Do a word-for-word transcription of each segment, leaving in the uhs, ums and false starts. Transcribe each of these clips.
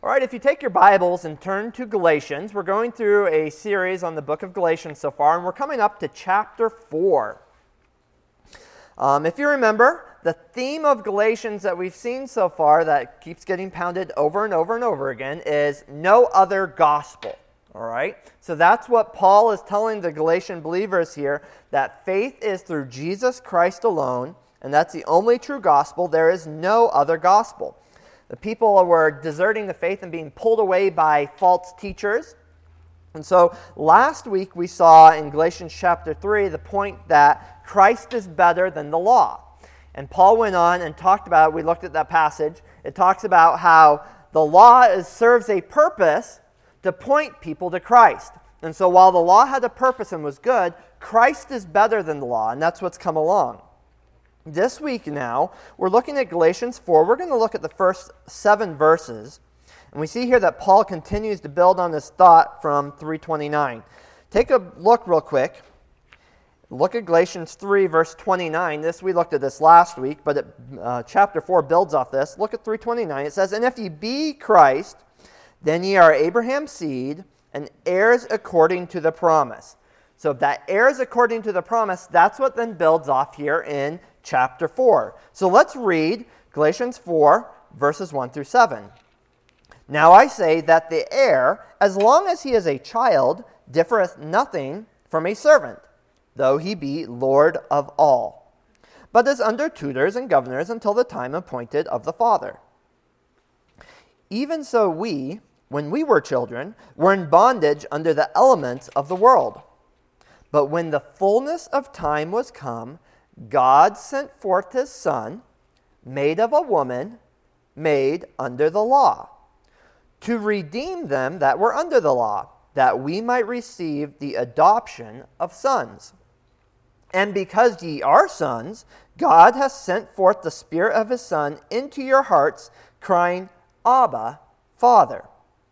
All right, if you take your Bibles and turn to Galatians, we're going through a series on the book of Galatians so far, and we're coming up to chapter four. Um, if you remember, the theme of Galatians that we've seen so far that keeps getting pounded over and over and over again is no other gospel. All right, so that's what Paul is telling the Galatian believers here, that faith is through Jesus Christ alone, and that's the only true gospel. There is no other gospel. The people were deserting the faith and being pulled away by false teachers. And so last week we saw in Galatians chapter three the point that Christ is better than the law. And Paul went on and talked about, we looked at that passage, it talks about how the law is, serves a purpose to point people to Christ. And so while the law had a purpose and was good, Christ is better than the law, and that's what's come along. This week now, we're looking at Galatians four. We're going to look at the first seven verses. And we see here that Paul continues to build on this thought from three twenty-nine. Take a look real quick. Look at Galatians three, verse twenty-nine. This, we looked at this last week, but it, uh, chapter four builds off this. Look at three twenty-nine. It says, "And if ye be Christ, then ye are Abraham's seed, and heirs according to the promise." So if that heirs according to the promise, that's what then builds off here in chapter four. So let's read Galatians four, verses one through seven. "Now I say that the heir, as long as he is a child, differeth nothing from a servant, though he be Lord of all, but is under tutors and governors until the time appointed of the Father. Even so we, when we were children, were in bondage under the elements of the world. But when the fullness of time was come, God sent forth his Son, made of a woman, made under the law, to redeem them that were under the law, that we might receive the adoption of sons. And because ye are sons, God hath sent forth the Spirit of his Son into your hearts, crying, Abba, Father.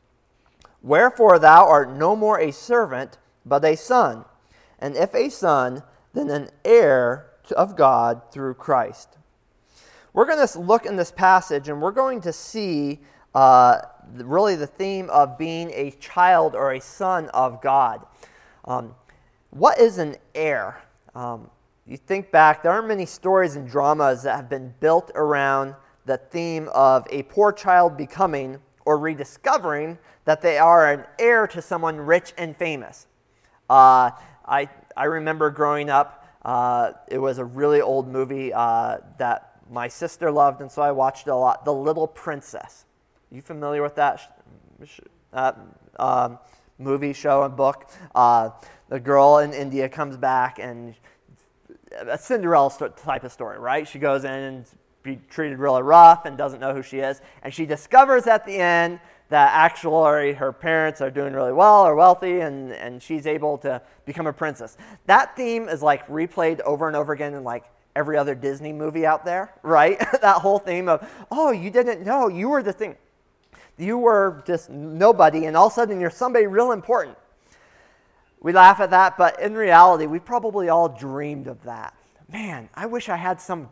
Wherefore thou art no more a servant, but a son. And if a son, then an heir of God through Christ." We're going to look in this passage, and we're going to see uh, really the theme of being a child or a son of God. Um, what is an heir? Um, you think back, there aren't many stories and dramas that have been built around the theme of a poor child becoming or rediscovering that they are an heir to someone rich and famous. Uh, I I remember growing up, uh, it was a really old movie uh, that my sister loved, and so I watched it a lot, The Little Princess. Are you familiar with that uh, um, movie, show, and book? Uh, the girl in India comes back, and a Cinderella type of story, right? She goes in and be treated really rough and doesn't know who she is, and she discovers at the end that actually her parents are doing really well, are wealthy, and, and she's able to become a princess. That theme is like replayed over and over again in like every other Disney movie out there, right? That whole theme of, oh, you didn't know, you were the thing. You were just nobody, and all of a sudden you're somebody real important. We laugh at that, but in reality, we probably all dreamed of that. Man, I wish I had some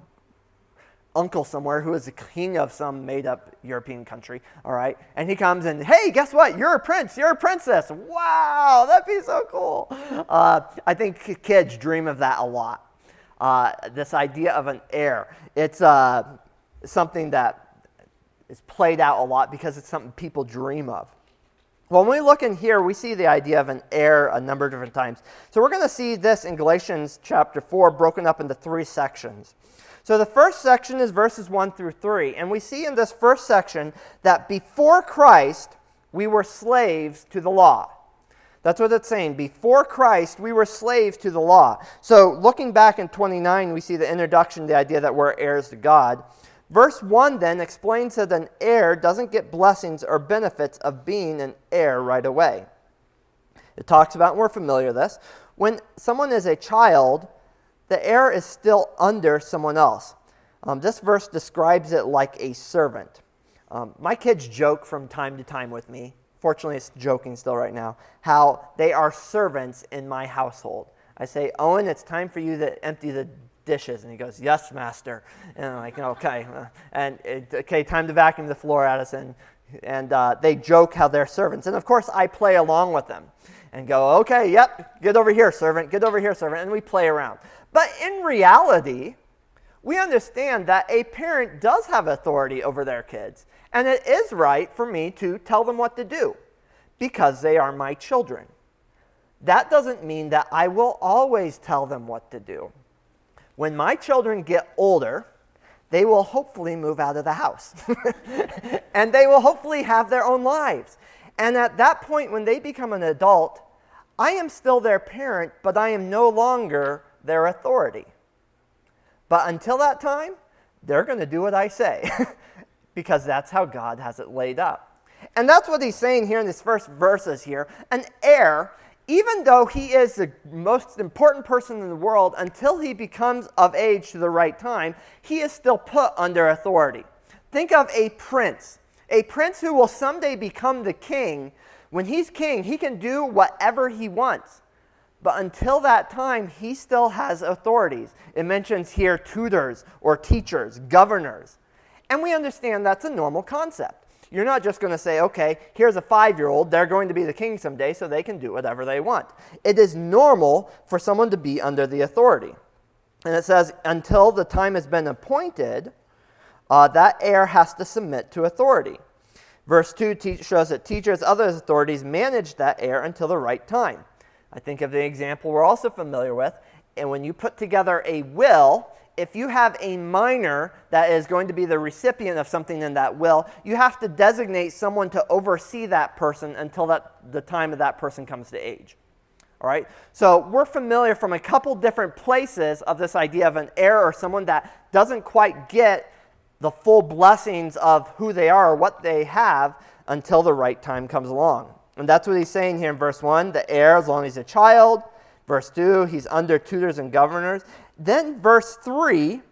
uncle somewhere who is the king of some made-up European country, all right? And he comes and, hey, guess what? You're a prince. You're a princess. Wow, that'd be so cool. Uh, I think kids dream of that a lot. Uh, this idea of an heir. It's uh, something that is played out a lot because it's something people dream of. When we look in here, we see the idea of an heir a number of different times. So we're going to see this in Galatians chapter four broken up into three sections. So the first section is verses one through three. And we see in this first section that before Christ, we were slaves to the law. That's what it's saying. Before Christ, we were slaves to the law. So looking back in twenty-nine, we see the introduction, the idea that we're heirs to God. Verse one then explains that an heir doesn't get blessings or benefits of being an heir right away. It talks about, and we're familiar with this, when someone is a child, the heir is still under someone else. Um, this verse describes it like a servant. Um, my kids joke from time to time with me, fortunately it's joking still right now, how they are servants in my household. I say, Owen, it's time for you to empty the dishes. And he goes, yes, master. And I'm like, okay. And, it, okay, time to vacuum the floor, Addison. And uh, they joke how they're servants. And, of course, I play along with them and go, okay, yep, get over here, servant, get over here, servant. And we play around. But in reality, we understand that a parent does have authority over their kids. And it is right for me to tell them what to do because they are my children. That doesn't mean that I will always tell them what to do. When my children get older, they will hopefully move out of the house. And they will hopefully have their own lives. And at that point, when they become an adult, I am still their parent, but I am no longer their authority. But until that time, they're going to do what I say because that's how God has it laid up. And that's what he's saying here in these first verses here. An heir, even though he is the most important person in the world, until he becomes of age to the right time, he is still put under authority. Think of a prince. A prince who will someday become the king. When he's king, he can do whatever he wants. But until that time, he still has authorities. It mentions here tutors or teachers, governors. And we understand that's a normal concept. You're not just going to say, okay, here's a five-year-old, they're going to be the king someday, so they can do whatever they want. It is normal for someone to be under the authority. And it says, until the time has been appointed, uh, that heir has to submit to authority. Verse two te- shows that teachers, other authorities manage that heir until the right time. I think of the example we're also familiar with, and when you put together a will, if you have a minor that is going to be the recipient of something in that will, you have to designate someone to oversee that person until that, the time of that person comes to age. All right? So we're familiar from a couple different places of this idea of an heir or someone that doesn't quite get the full blessings of who they are or what they have until the right time comes along. And that's what he's saying here in verse one, the heir as long as he's a child. Verse two, he's under tutors and governors. Then verse three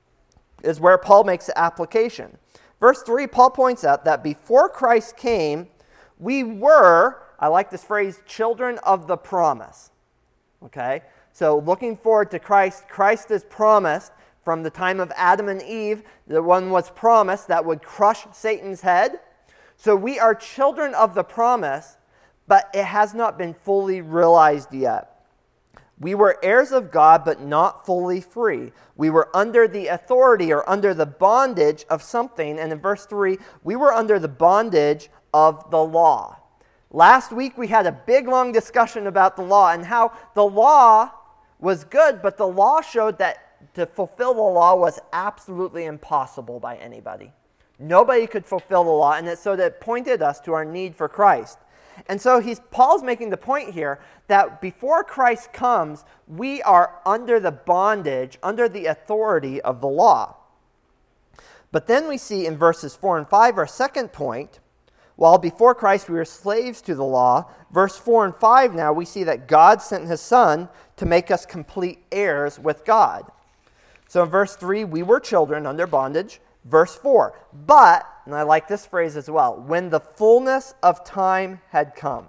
is where Paul makes the application. Verse three, Paul points out that before Christ came, we were, I like this phrase, children of the promise. Okay? So looking forward to Christ, Christ is promised from the time of Adam and Eve. The one was promised that would crush Satan's head. So we are children of the promise, but it has not been fully realized yet. We were heirs of God, but not fully free. We were under the authority or under the bondage of something. And in verse three, we were under the bondage of the law. Last week, we had a big, long discussion about the law and how the law was good, but the law showed that to fulfill the law was absolutely impossible by anybody. Nobody could fulfill the law, and it, so that pointed us to our need for Christ. And so he's Paul's making the point here that before Christ comes, we are under the bondage, under the authority of the law. But then we see in verses four and five, our second point, while before Christ we were slaves to the law, verse four and five now we see that God sent his Son to make us complete heirs with God. So in verse three, we were children under bondage. Verse four, but, and I like this phrase as well, when the fullness of time had come.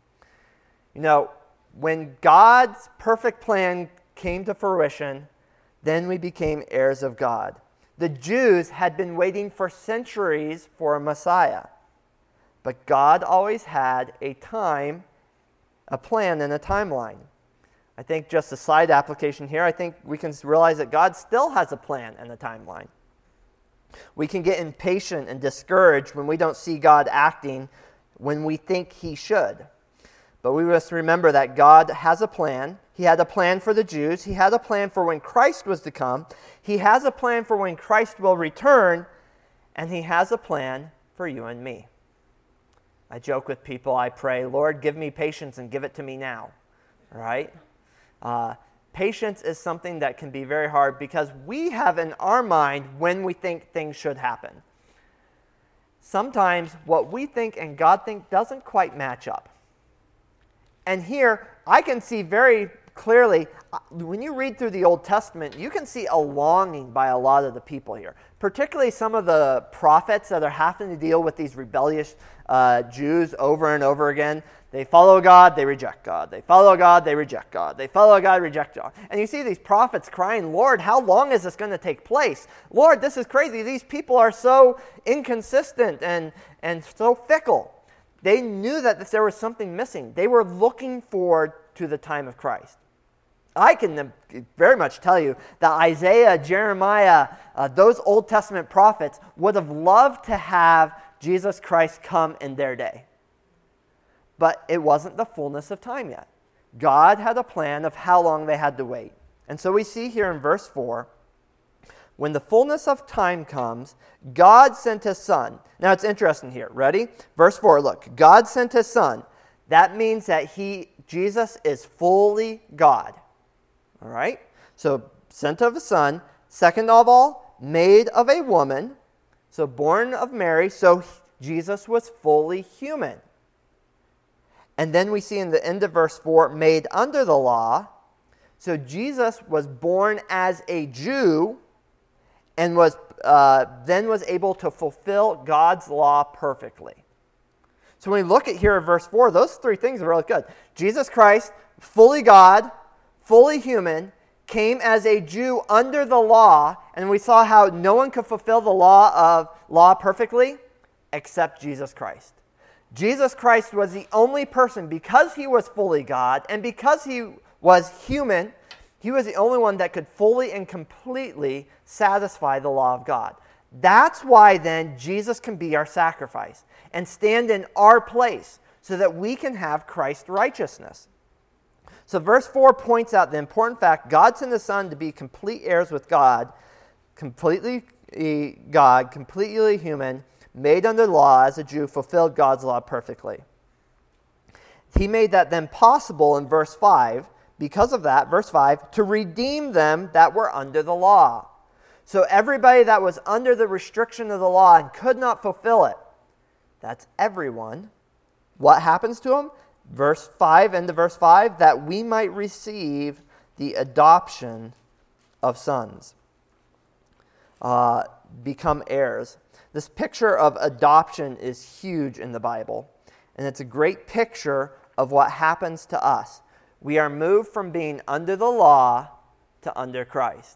You know, when God's perfect plan came to fruition, then we became heirs of God. The Jews had been waiting for centuries for a Messiah, but God always had a time, a plan, and a timeline. I think just a side application here, I think we can realize that God still has a plan and a timeline. We can get impatient and discouraged when we don't see God acting when we think he should. But we must remember that God has a plan. He had a plan for the Jews. He had a plan for when Christ was to come. He has a plan for when Christ will return. And he has a plan for you and me. I joke with people, I pray, Lord, give me patience and give it to me now. All right? Uh, Patience is something that can be very hard because we have in our mind when we think things should happen. Sometimes what we think and God think doesn't quite match up. And here, I can see very clearly, when you read through the Old Testament, you can see a longing by a lot of the people here, particularly some of the prophets that are having to deal with these rebellious uh, Jews over and over again. They follow God, they reject God. They follow God, they reject God. They follow God, reject God. And you see these prophets crying, Lord, how long is this going to take place? Lord, this is crazy. These people are so inconsistent and, and so fickle. They knew that there was something missing. They were looking forward to the time of Christ. I can very much tell you that Isaiah, Jeremiah, uh, those Old Testament prophets would have loved to have Jesus Christ come in their day. But it wasn't the fullness of time yet. God had a plan of how long they had to wait. And so we see here in verse four, when the fullness of time comes, God sent his Son. Now it's interesting here. Ready? Verse four, look. God sent his Son. That means that he, Jesus is fully God. All right? So sent of a Son. Second of all, made of a woman. So born of Mary. So Jesus was fully human. And then we see in the end of verse four, made under the law. So Jesus was born as a Jew and was uh, then was able to fulfill God's law perfectly. So when we look at here at verse four, those three things are really good. Jesus Christ, fully God, fully human, came as a Jew under the law, and we saw how no one could fulfill the law of law perfectly except Jesus Christ. Jesus Christ was the only person, because he was fully God and because he was human, he was the only one that could fully and completely satisfy the law of God. That's why then Jesus can be our sacrifice and stand in our place so that we can have Christ's righteousness. So verse four points out the important fact, God sent his Son to be complete heirs with God, completely God, completely human, made under law as a Jew, fulfilled God's law perfectly. He made that then possible in verse five, because of that, verse five, to redeem them that were under the law. So everybody that was under the restriction of the law and could not fulfill it, that's everyone. What happens to them? Verse five, end of verse five, that we might receive the adoption of sons, uh, become heirs. This picture of adoption is huge in the Bible, and it's a great picture of what happens to us. We are moved from being under the law to under Christ.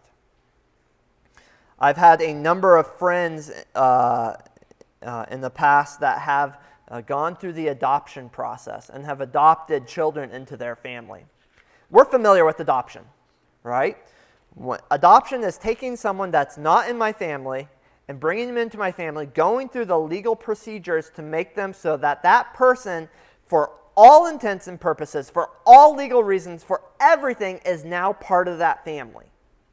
I've had a number of friends uh, uh, in the past that have uh, gone through the adoption process and have adopted children into their family. We're familiar with adoption, right? When, adoption is taking someone that's not in my family and bringing them into my family, going through the legal procedures to make them so that that person, for all intents and purposes, for all legal reasons, for everything, is now part of that family.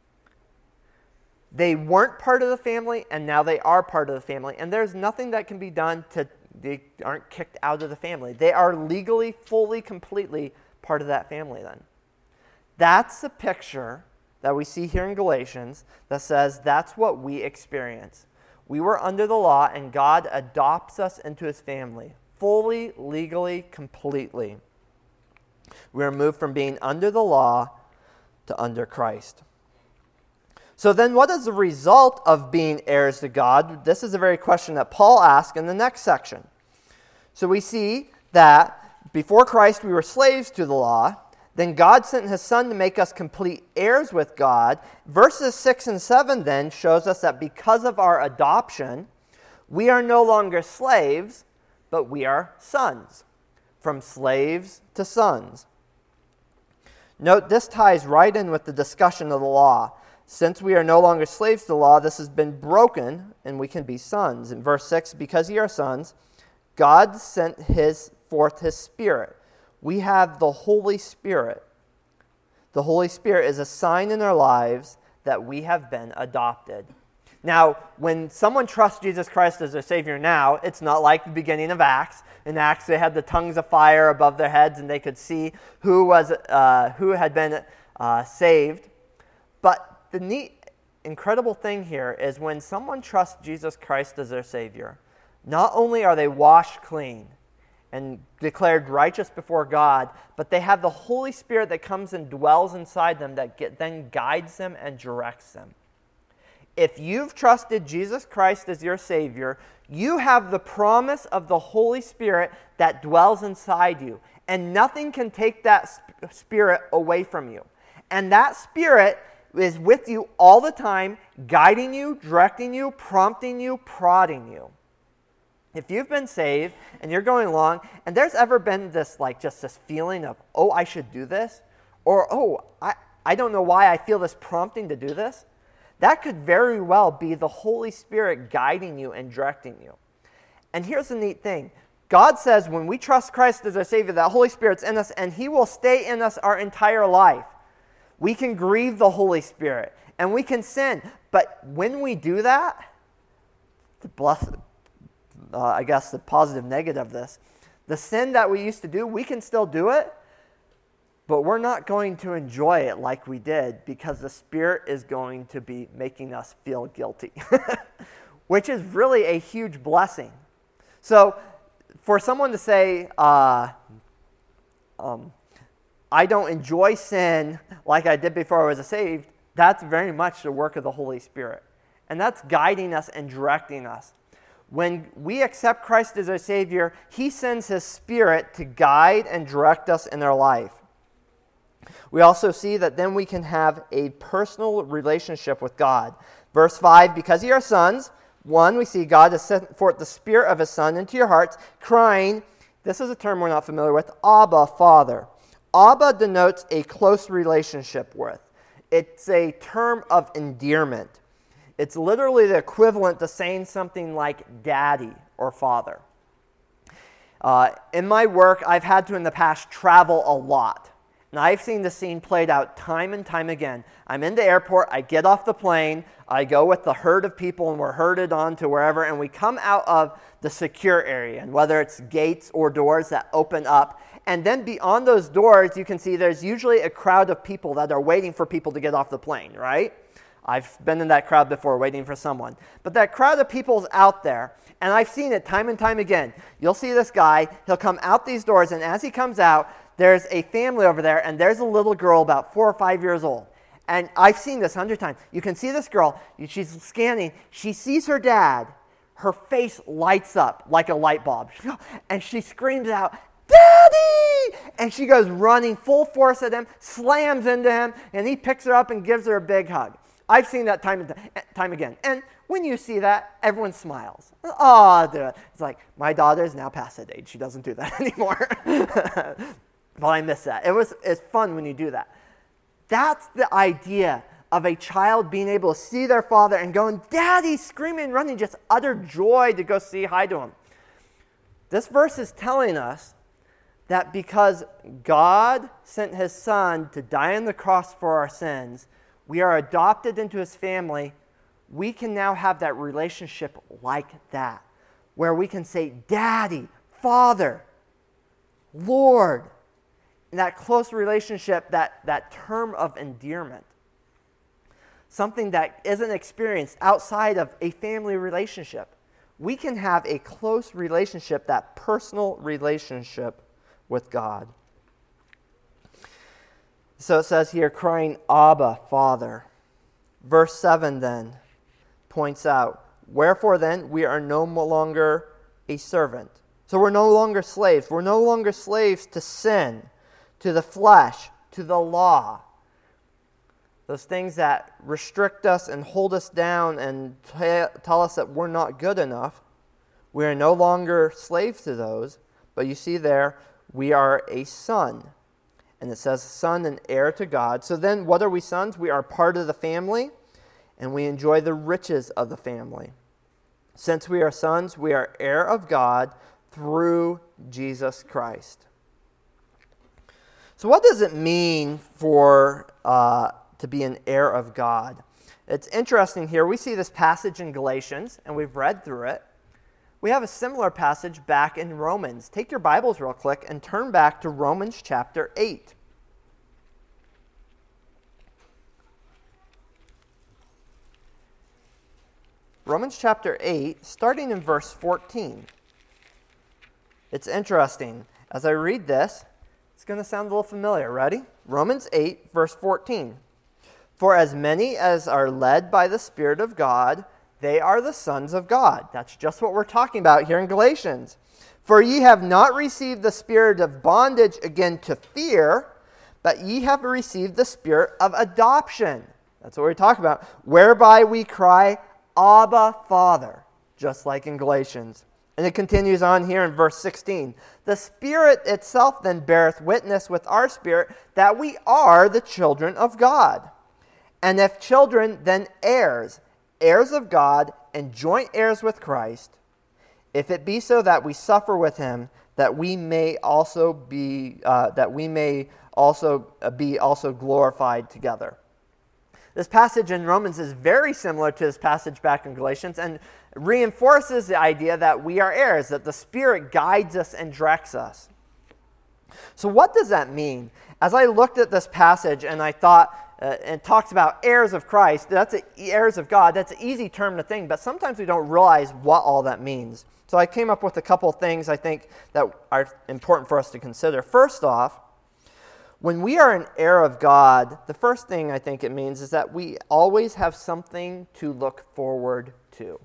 They weren't part of the family, and now they are part of the family. And there's nothing that can be done to, they aren't kicked out of the family. They are legally, fully, completely part of that family then. That's the picture that we see here in Galatians that says that's what we experience. We were under the law, and God adopts us into his family, fully, legally, completely. We are moved from being under the law to under Christ. So then what is the result of being heirs to God? This is a very question that Paul asks in the next section. So we see that before Christ we were slaves to the law. Then God sent his Son to make us complete heirs with God. Verses six and seven then shows us that because of our adoption, we are no longer slaves, but we are sons. From slaves to sons. Note, this ties right in with the discussion of the law. Since we are no longer slaves to the law, this has been broken, and we can be sons. In verse six, because ye are sons, God sent his forth his Spirit. We have the Holy Spirit. The Holy Spirit is a sign in our lives that we have been adopted. Now, when someone trusts Jesus Christ as their Savior now, it's not like the beginning of Acts. In Acts, they had the tongues of fire above their heads, and they could see who was uh, who had been uh, saved. But the neat, incredible thing here is when someone trusts Jesus Christ as their Savior, not only are they washed clean, and declared righteous before God, but they have the Holy Spirit that comes and dwells inside them that get, then guides them and directs them. If you've trusted Jesus Christ as your Savior, you have the promise of the Holy Spirit that dwells inside you, and nothing can take that sp- Spirit away from you. And that Spirit is with you all the time, guiding you, directing you, prompting you, prodding you. If you've been saved and you're going along, and there's ever been this, like, just this feeling of, oh, I should do this, or, oh, I, I don't know why I feel this prompting to do this, that could very well be the Holy Spirit guiding you and directing you. And here's the neat thing. God says when we trust Christ as our Savior, that Holy Spirit's in us, and He will stay in us our entire life. We can grieve the Holy Spirit, and we can sin. But when we do that, the blessed, uh, I guess the positive negative of this, the sin that we used to do, we can still do it, but we're not going to enjoy it like we did because the Spirit is going to be making us feel guilty, which is really a huge blessing. So for someone to say, uh, um, I don't enjoy sin like I did before I was saved, that's very much the work of the Holy Spirit. And that's guiding us and directing us. When we accept Christ as our Savior, He sends His Spirit to guide and direct us in our life. We also see that then we can have a personal relationship with God. Verse five, because ye are sons, one, we see God has sent forth the Spirit of His Son into your hearts, crying, this is a term we're not familiar with, Abba, Father. Abba denotes a close relationship with. It's a term of endearment. It's literally the equivalent to saying something like daddy or father. Uh, in my work, I've had to in the past travel a lot. And I've seen the scene played out time and time again. I'm in the airport, I get off the plane, I go with the herd of people, and we're herded on to wherever, and we come out of the secure area, and whether it's gates or doors that open up, and then beyond those doors, you can see there's usually a crowd of people that are waiting for people to get off the plane, right? I've been in that crowd before, waiting for someone. But that crowd of people's out there, and I've seen it time and time again. You'll see this guy, he'll come out these doors, and as he comes out, there's a family over there, and there's a little girl about four or five years old. And I've seen this a hundred times. You can see this girl, she's scanning, she sees her dad, her face lights up like a light bulb, and she screams out, Daddy! And she goes running full force at him, slams into him, and he picks her up and gives her a big hug. I've seen that time and time again. And when you see that, everyone smiles. Oh, dude. It's like, my daughter is now past that age. She doesn't do that anymore. But I miss that. It was, it's fun when you do that. That's the idea of a child being able to see their father and going, Daddy, screaming, running, just utter joy to go say hi to him. This verse is telling us that because God sent His Son to die on the cross for our sins, we are adopted into His family. We can now have that relationship like that, where we can say, Daddy, Father, Lord, in that close relationship, that, that term of endearment. Something that isn't experienced outside of a family relationship. We can have a close relationship, that personal relationship with God. So it says here, crying, Abba, Father. Verse seven then points out, wherefore then we are no longer a servant. So we're no longer slaves. We're no longer slaves to sin, to the flesh, to the law. Those things that restrict us and hold us down and t- tell us that we're not good enough. We are no longer slaves to those. But you see there, we are a son. And it says son and heir to God. So then what are we sons? We are part of the family, and we enjoy the riches of the family. Since we are sons, we are heir of God through Jesus Christ. So what does it mean for uh, to be an heir of God? It's interesting here. We see this passage in Galatians, and we've read through it. We have a similar passage back in Romans. Take your Bibles real quick and turn back to Romans chapter eight. Romans chapter eight, starting in verse fourteen. It's interesting. As I read this, it's going to sound a little familiar. Ready? Romans eight, verse fourteen. For as many as are led by the Spirit of God, they are the sons of God. That's just what we're talking about here in Galatians. For ye have not received the spirit of bondage again to fear, but ye have received the spirit of adoption. That's what we're talking about. Whereby we cry, Abba, Father, just like in Galatians. And it continues on here in verse sixteen. The Spirit itself then beareth witness with our spirit that we are the children of God. And if children, then heirs, heirs of God, and joint heirs with Christ, if it be so that we suffer with him, that we may also be uh, that we may also uh, be also glorified together. This passage in Romans is very similar to this passage back in Galatians and reinforces the idea that we are heirs, that the Spirit guides us and directs us. So what does that mean? As I looked at this passage and I thought, uh, and talks about heirs of Christ, that's a, heirs of God, that's an easy term to think, but sometimes we don't realize what all that means. So I came up with a couple of things I think that are important for us to consider. First off, when we are an heir of God, the first thing I think it means is that we always have something to look forward to.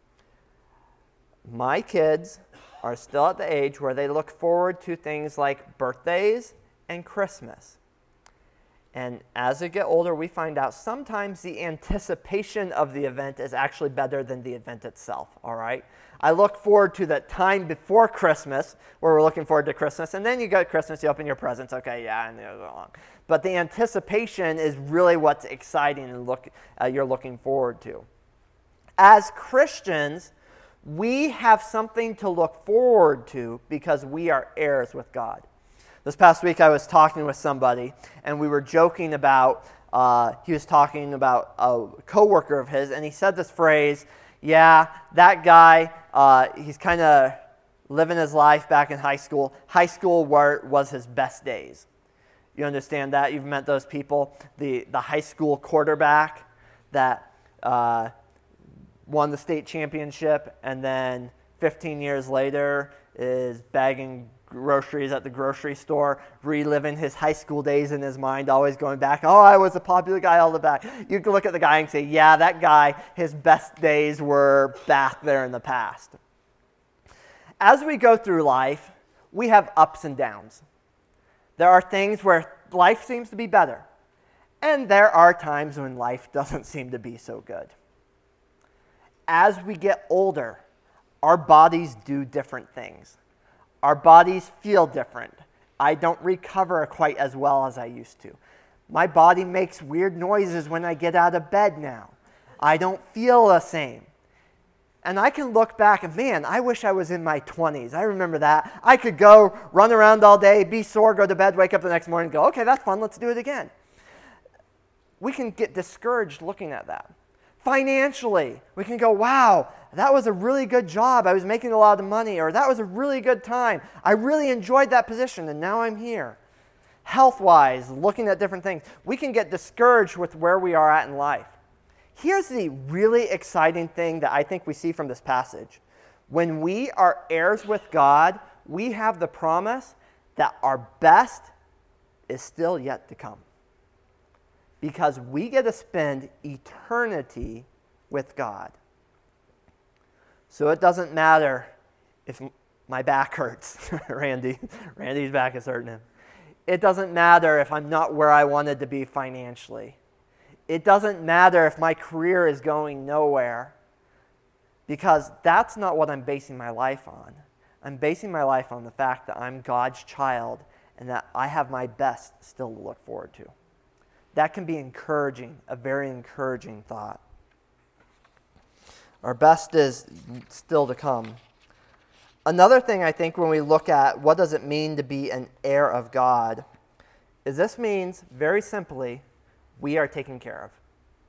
My kids are still at the age where they look forward to things like birthdays and Christmas. And as they get older, we find out sometimes the anticipation of the event is actually better than the event itself, all right? I look forward to the time before Christmas, where we're looking forward to Christmas, and then you go to Christmas, you open your presents, okay, yeah, and you go along. But the anticipation is really what's exciting and look uh, you're looking forward to. As Christians, we have something to look forward to because we are heirs with God. This past week I was talking with somebody, and we were joking about, uh, he was talking about a coworker of his, and he said this phrase, yeah, that guy, uh, he's kind of living his life back in high school. High school were, was his best days. You understand that? You've met those people. The, the high school quarterback that uh, won the state championship and then fifteen years later is bagging groceries at the grocery store, reliving his high school days in his mind, always going back, oh, I was a popular guy all the back. You can look at the guy and say, yeah, that guy, his best days were back there in the past. As we go through life, we have ups and downs. There are things where life seems to be better, and there are times when life doesn't seem to be so good. As we get older, our bodies do different things. Our bodies feel different. I don't recover quite as well as I used to. My body makes weird noises when I get out of bed now. I don't feel the same. And I can look back and, man, I wish I was in my twenties. I remember that. I could go run around all day, be sore, go to bed, wake up the next morning and go, okay, that's fun, let's do it again. We can get discouraged looking at that. Financially, we can go, wow, that was a really good job. I was making a lot of money, or that was a really good time. I really enjoyed that position, and now I'm here. Health-wise, looking at different things, we can get discouraged with where we are at in life. Here's the really exciting thing that I think we see from this passage. When we are heirs with God, we have the promise that our best is still yet to come. Because we get to spend eternity with God. So it doesn't matter if my back hurts. Randy, Randy's back is hurting him. It doesn't matter if I'm not where I wanted to be financially. It doesn't matter if my career is going nowhere. Because that's not what I'm basing my life on. I'm basing my life on the fact that I'm God's child and that I have my best still to look forward to. That can be encouraging, a very encouraging thought. Our best is still to come. Another thing I think when we look at what does it mean to be an heir of God, is this means, very simply, we are taken care of.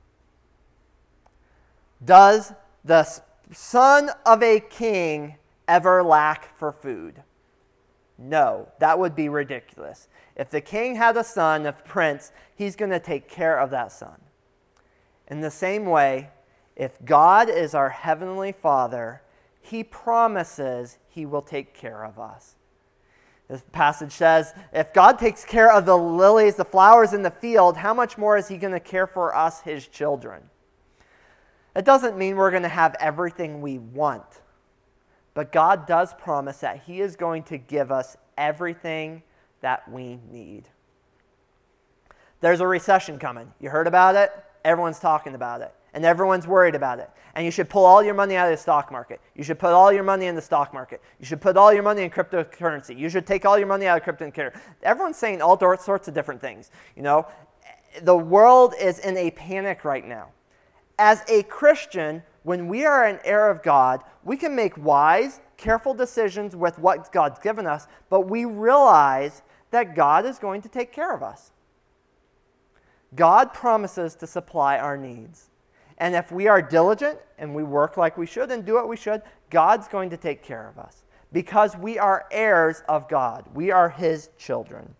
Does the son of a king ever lack for food? No, that would be ridiculous. If the king had a son, a prince, he's going to take care of that son. In the same way, if God is our heavenly Father, He promises he will take care of us. This passage says, if God takes care of the lilies, the flowers in the field, how much more is he going to care for us, his children? It doesn't mean we're going to have everything we want. But God does promise that he is going to give us everything that we need. There's a recession coming. You heard about it? Everyone's talking about it. And everyone's worried about it. And you should pull all your money out of the stock market. You should put all your money in the stock market. You should put all your money in cryptocurrency. You should take all your money out of cryptocurrency. Everyone's saying all sorts of different things. You know, the world is in a panic right now. As a Christian, when we are an heir of God, we can make wise, careful decisions with what God's given us, but we realize that God is going to take care of us. God promises to supply our needs. And if we are diligent and we work like we should and do what we should, God's going to take care of us because we are heirs of God. We are his children.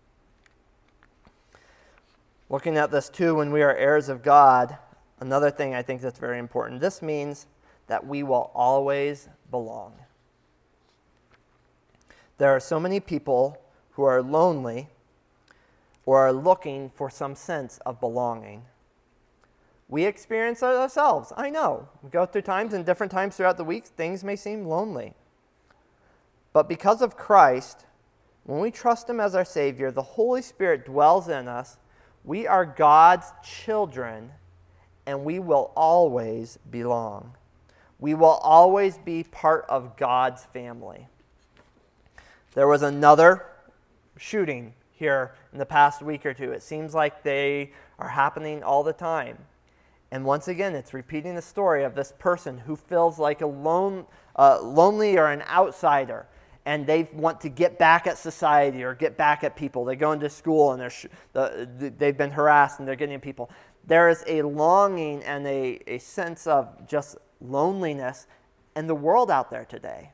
Looking at this too, when we are heirs of God, another thing I think that's very important. This means that we will always belong. There are so many people who are lonely or are looking for some sense of belonging. We experience it ourselves. I know. We go through times and different times throughout the week, things may seem lonely. But because of Christ, when we trust him as our Savior, the Holy Spirit dwells in us. We are God's children, and we will always belong. We will always be part of God's family. There was another shooting here in the past week or two. It seems like they are happening all the time. And once again, it's repeating the story of this person who feels like a lone, uh, lonely or an outsider, and they want to get back at society or get back at people. They go into school and they're sh- the, they've been harassed and they're getting people. There is a longing and a, a sense of just loneliness in the world out there today.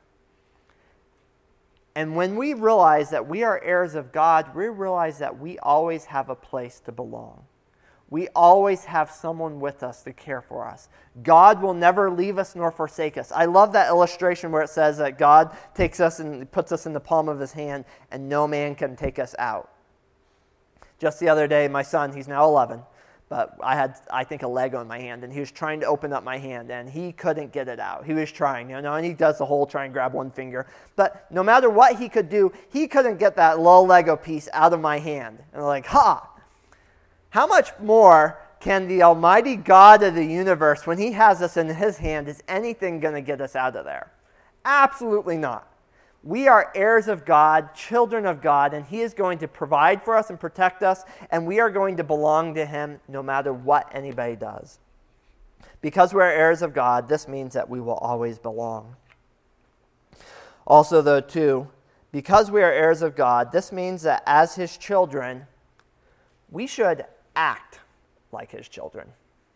And when we realize that we are heirs of God, we realize that we always have a place to belong. We always have someone with us to care for us. God will never leave us nor forsake us. I love that illustration where it says that God takes us and puts us in the palm of his hand and no man can take us out. Just the other day, my son, he's now eleven, but I had, I think, a Lego in my hand, and he was trying to open up my hand, and he couldn't get it out. He was trying, you know, and he does the whole try and grab one finger. But no matter what he could do, he couldn't get that little Lego piece out of my hand. And I'm like, ha! How much more can the Almighty God of the universe, when he has us in his hand, is anything going to get us out of there? Absolutely not. We are heirs of God, children of God, and he is going to provide for us and protect us, and we are going to belong to him no matter what anybody does. Because we're heirs of God, this means that we will always belong. Also, though, too, because we are heirs of God, this means that as his children, we should act like his children.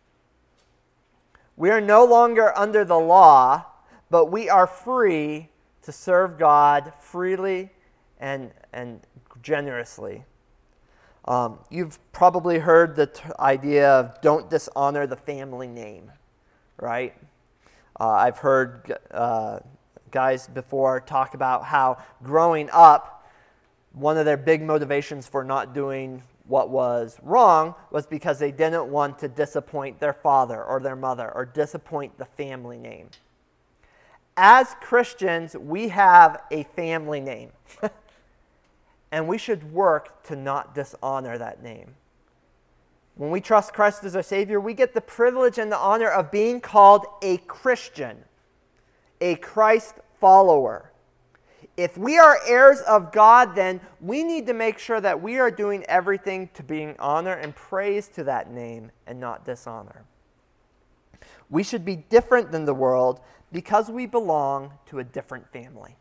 We are no longer under the law, but we are free to serve God freely and, and generously. Um, you've probably heard the t- idea of don't dishonor the family name, right? Uh, I've heard uh, guys before talk about how growing up, one of their big motivations for not doing what was wrong was because they didn't want to disappoint their father or their mother or disappoint the family name. As Christians, we have a family name, and we should work to not dishonor that name. When we trust Christ as our Savior, we get the privilege and the honor of being called a Christian, a Christ follower. If we are heirs of God, then we need to make sure that we are doing everything to bring honor and praise to that name and not dishonor. We should be different than the world because we belong to a different family.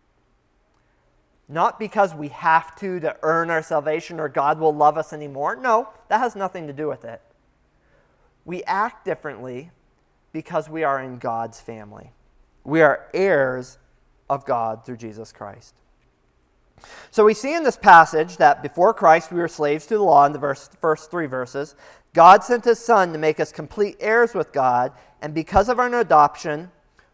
Not because we have to to earn our salvation or God will love us anymore. No, that has nothing to do with it. We act differently because we are in God's family. We are heirs of God through Jesus Christ. So we see in this passage that before Christ we were slaves to the law in the verse, first three verses. God sent his Son to make us complete heirs with God, and because of our adoption,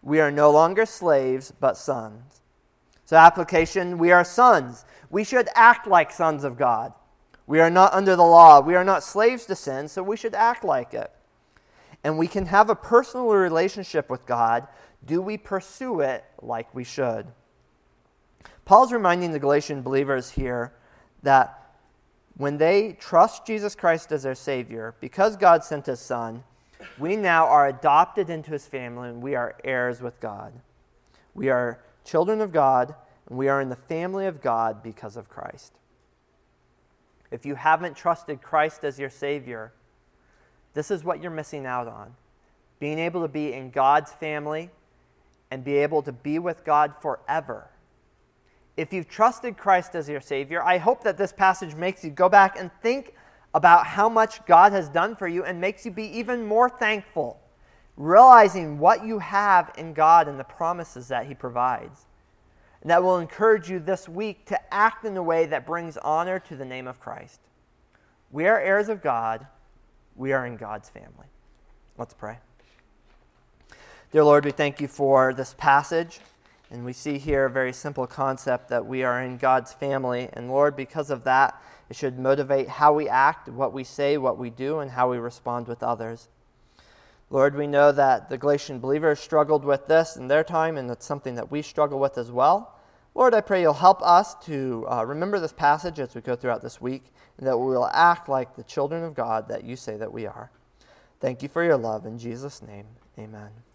We are no longer slaves, but sons. So application, we are sons. We should act like sons of God. We are not under the law. We are not slaves to sin, so we should act like it. And we can have a personal relationship with God. Do we pursue it like we should? Paul's reminding the Galatian believers here that when they trust Jesus Christ as their Savior, because God sent His Son, we now are adopted into His family and we are heirs with God. We are children of God and we are in the family of God because of Christ. If you haven't trusted Christ as your Savior, this is what you're missing out on. Being able to be in God's family and be able to be with God forever. If you've trusted Christ as your Savior, I hope that this passage makes you go back and think about how much God has done for you and makes you be even more thankful, realizing what you have in God and the promises that He provides. And that will encourage you this week to act in a way that brings honor to the name of Christ. We are heirs of God. We are in God's family. Let's pray. Dear Lord, we thank You for this passage. And we see here a very simple concept that we are in God's family. And Lord, because of that, it should motivate how we act, what we say, what we do, and how we respond with others. Lord, we know that the Galatian believers struggled with this in their time, and it's something that we struggle with as well. Lord, I pray You'll help us to uh, remember this passage as we go throughout this week, and that we will act like the children of God that You say that we are. Thank You for Your love. In Jesus' name, amen.